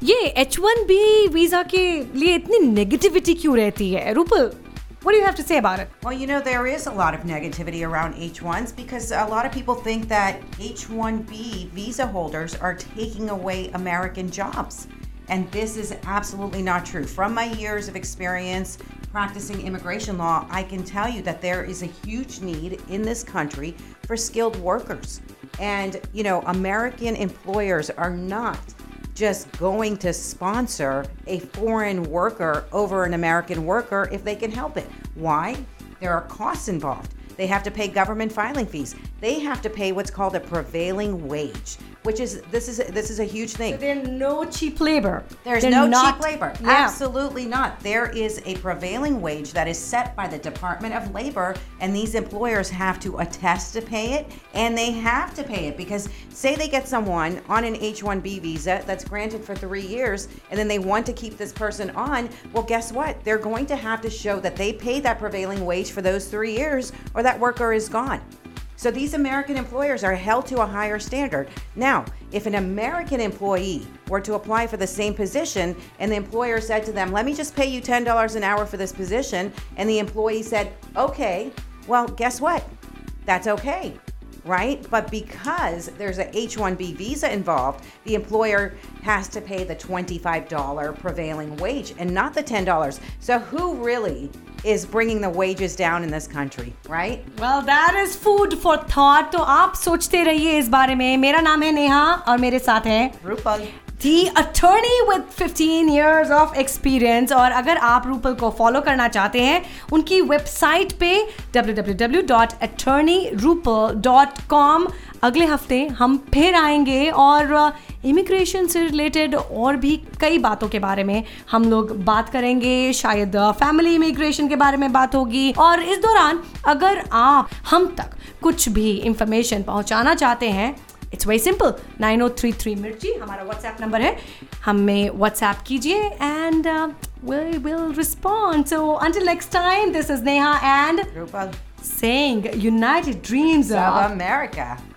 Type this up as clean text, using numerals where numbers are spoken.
ये H1B visa के लिए इतनी नेगेटिविटी क्यों रहती है? Rupal, what do you have to say about it? Well, you know, there is a lot of negativity around H1s because a lot of people think that H1B visa holders are taking away American jobs. And this is absolutely not true. From my years of experience practicing immigration law, I can tell you that there is a huge need in this country for skilled workers. And, you know, American employers are not just going to sponsor a foreign worker over an American worker if they can help it. Why? There are costs involved. They have to pay government filing fees. They have to pay what's called a prevailing wage, which is this is a huge thing. So there's no cheap labor. There's no cheap labor. Yeah. Absolutely not. There is a prevailing wage that is set by the Department of Labor, and these employers have to attest to pay it, and they have to pay it because say they get someone on an H-1B visa that's granted for 3 years, and then they want to keep this person on, well, guess what? They're going to have to show that they paid that prevailing wage for those 3 years, or that worker is gone. So these American employers are held to a higher standard. Now, if an American employee were to apply for the same position and the employer said to them, let me just pay you $10 an hour for this position, and the employee said, okay, well, guess what? That's okay, right? But because there's a H-1B visa involved, the employer has to pay the $25 prevailing wage and not the $10. So who really is bringing the wages down in this country, right? Well, that is food for thought. तो आप सोचते रहिए इस बारे में. मेरा नाम है नेहा और मेरे साथ है Rupal, the attorney with 15 years of experience. और अगर आप रूपल को फॉलो करना चाहते हैं उनकी वेबसाइट पे www.attorneyrupal.com. अगले हफ्ते हम फिर आएंगे और इमिग्रेशन से रिलेटेड और भी कई बातों के बारे में हम लोग बात करेंगे. शायद फैमिली इमिग्रेशन के बारे में बात होगी. और इस दौरान अगर आप हम तक कुछ भी इंफॉर्मेशन पहुंचाना चाहते हैं, इट्स वेरी सिंपल. 9033 मिर्ची हमारा व्हाट्सएप नंबर है. हमें व्हाट्सएप कीजिए and we will respond. So until next time, this is Neha and Rupal saying United Dreams of America.